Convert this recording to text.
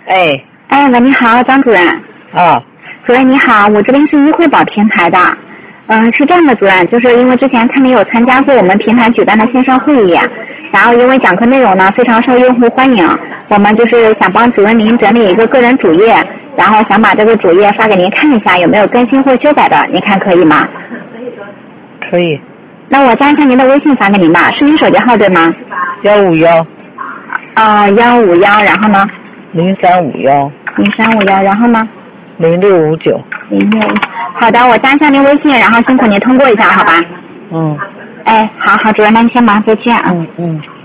哎。 哎，喂，你好，张主任。 啊。 主任你好，我这边是医惠保平台的。是这样的，主任，就是因为之前看你有参加过我们平台举办的线上会议，然后因为讲课内容呢非常受用户欢迎，我们就是想帮主任您整理一个个人主页，然后想把这个主页发给您看一下有没有更新或修改的，您看可以吗？ 可以。 那我加一下您的微信发给您吧，是您手机号对吗 ？151。 151，然后呢 ？0351。 0351，然后呢 ？0659。 好的，我加一下您微信，然后辛苦您通过一下，好吧？ 嗯。 哎，好，主任，那你先忙，再见啊。 嗯。